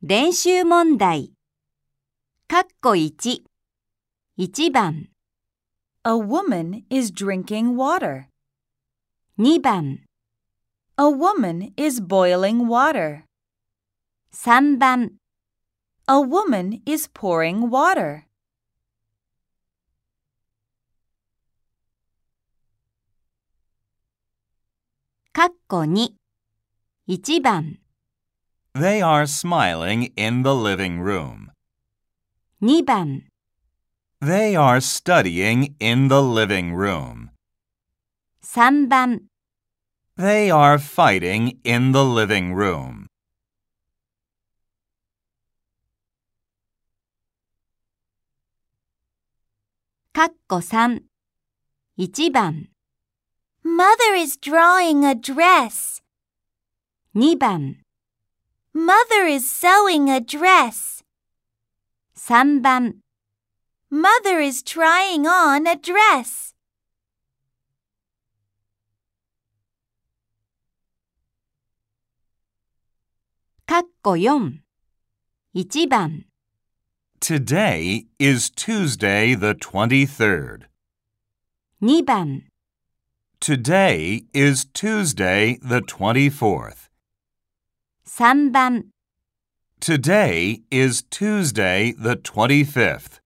練習問題。かっこ1、1番、 A woman is drinking water. 2番、 A woman is boiling water. 3番、 A woman is pouring water. かっこ2、1番、 They are smiling in the living room. 2番、 They are studying in the living room. 3番、 They are fighting in the living room. かっこ3、1番、 Mother is drawing a dress. 2番、 Mother is sewing a dress. 3番、 Mother is trying on a dress. かっこ4、1番、 Today is Tuesday the 23rd. 2番、 Today is Tuesday the 24th. 3番、 Today is Tuesday the 25th.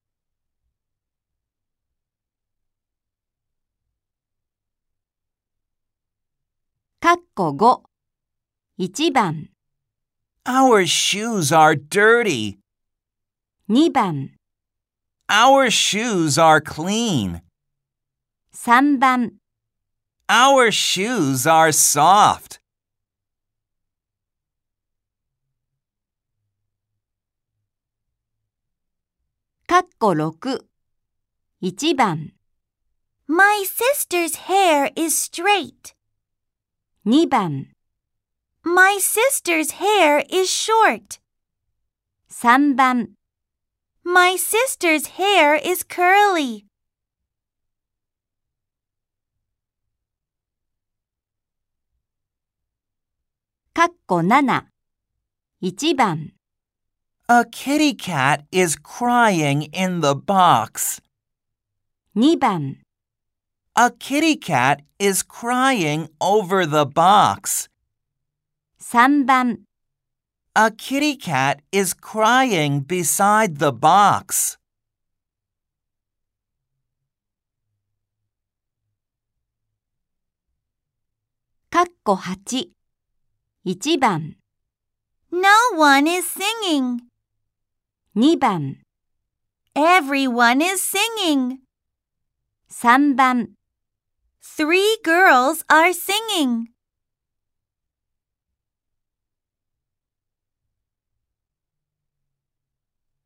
かっこ5、1番、 Our shoes are dirty. 2番、 Our shoes are clean. 3番、 Our shoes are soft. かっこ6、1番、 My sister's hair is straight. 2番、 My sister's hair is short. 3番、 My sister's hair is curly. かっこ7、1番、 A kitty cat is crying in the box. 2番、 A kitty cat is crying over the box. 3番、 A kitty cat is crying beside the box. かっこ8、1番、 No one is singing. 2番、 Everyone is singing. 3番、 Three girls are singing.